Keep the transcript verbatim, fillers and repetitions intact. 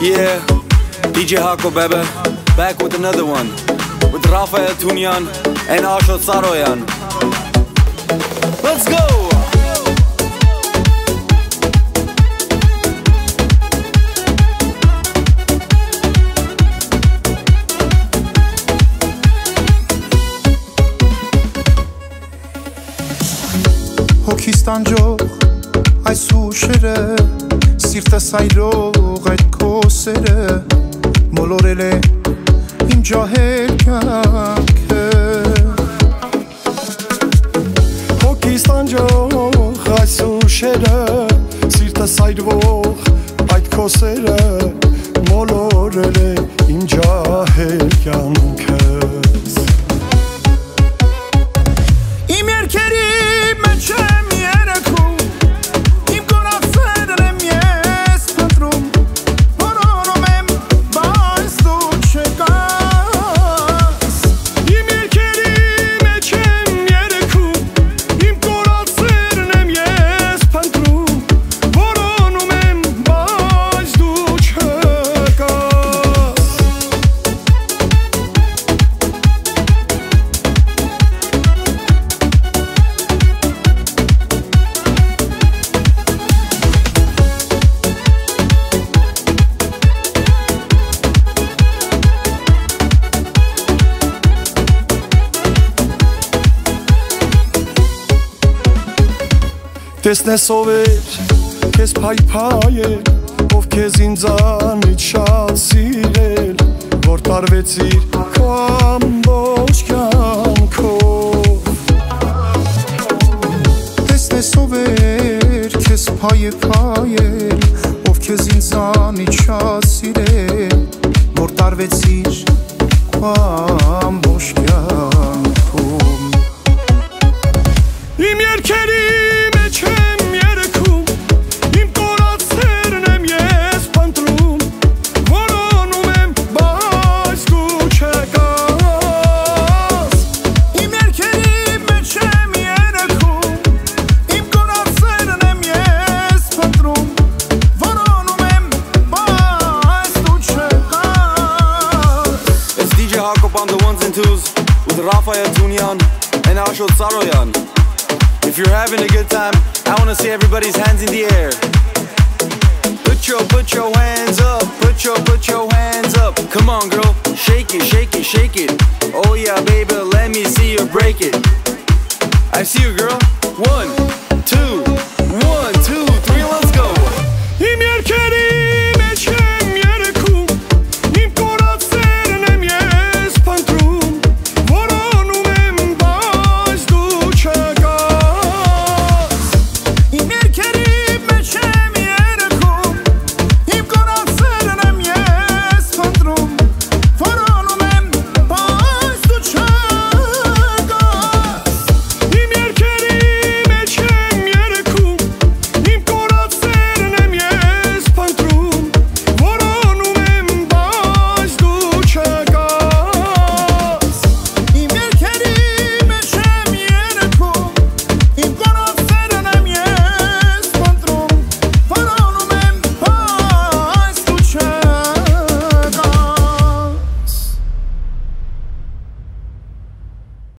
Yeah, D J Hako baby, back with another one, with Rafael Tunyan and Ashot Saroyan. Let's go! Հոգիս տանջող այս ուշերը Սիրտս այրող այդ քո սերը Մոլորել է իմ ջահել կյանքը Հոգիս տանջող այս ուշերը Սիրտս այրող այդ քո սերը Մոլորել է իմ ջահել կյանքս Իմ երկերի մեջ եմ երեքում Իմ կորացերն եմ ես փնտրում Որոնում եմ, բայց դու չեկաս Իմ երկերի մեջ եմ երեքում Իմ կորացերն եմ ես փնտրում Որոնում եմ, բայց դու չեկաս Տեսնես ով էր, կեզ պայպայել, ով կեզ ինձանից շատ սիրել, որ տարվեցիր քո ամբողջ կյանքով Տեսնես ով էր, կեզ պայպայել, ով կեզ ինձանից շատ սիրել, որ տարվեցիր քո ամբողջ կյանքով Իմ երկերի մեջ եմ երեքում, իմ կորացերն եմ ես փնտրում, որոնում եմ, բայց դու չեկաս Իմ երկերի մեջ եմ երեքում, իմ կորացերն եմ ես փնտրում, որոնում եմ, բայց դու չեկաս It's D J Hako on the ones and twos, with Rafael Tunyan and Ashot Saroyan. If you're having a good time, I wanna see everybody's hands in the air. Put your, put your hands up, put your, put your hands up. Come on girl, shake it, shake it, shake it. Oh yeah baby, let me see you break it. I see you girl, one